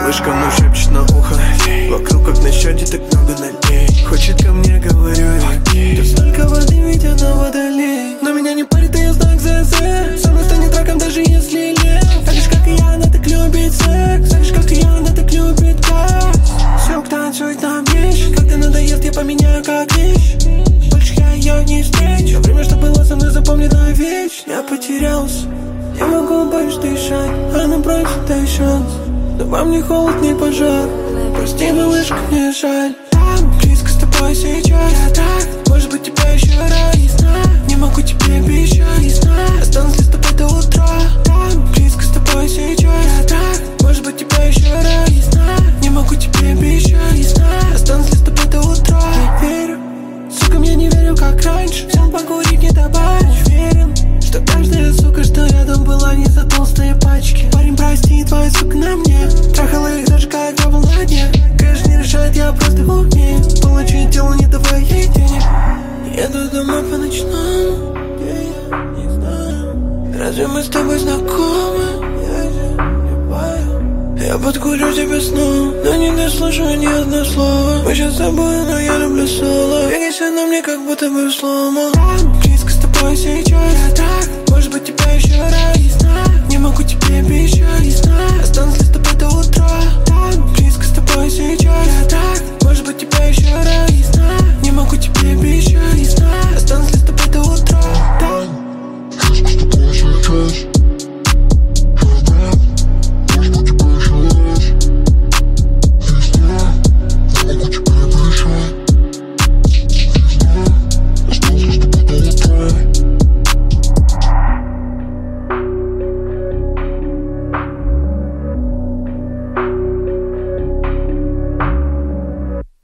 Малышка мой шепчет на ухо, вокруг как на счете так много налей. Хочет ко мне, говорю я, тут столько воды, ведь она водолей. Но меня не парит ее знак ЗЗ, со мной станет раком, даже если лев. Так же, как и я, она так любит секс, так же, как и я, она так любит газ. Все, танцует нам вещь, когда надоест, я поменяю как вещь. Больше я ее не встречу, время, что было со мной, запомнит навечно. Я потерялся, я могу больше дышать, она просит, дай шанс. Но вам не холод, не пожар. Прости, малышка, мне жаль. Так близко с тобой сейчас. Я так, может быть, тебя еще рано. Не могу тебе обещать. Останусь ли с тобой до утра. Так близко с тобой сейчас. Я так, может быть, тебя еще рано. Не могу тебе обещать. Останусь ли с тобой до утра. Не верю, сука, мне не верю, как раньше. Взял покурить, не добавишь. Уверен, что каждая сука, что рядом была, не за толстые пачки. Парень, прости, твоя сука на мне. Трахала их даже когда был на дне. Конечно, не решает, я просто умею получить дело, не давая ей денег. Еду домой по ночному, где я не знаю. Разве мы с тобой знакомы? Я же не пою. Я подкурю тебя снова, но не дослушаю ни одно слово. Мы сейчас с тобой, но я люблю соло. Двигайся на мне, как будто бы слома. Близко с тобой сейчас. Я так, может быть, тебя еще рано. Не могу тебе обещать. Останусь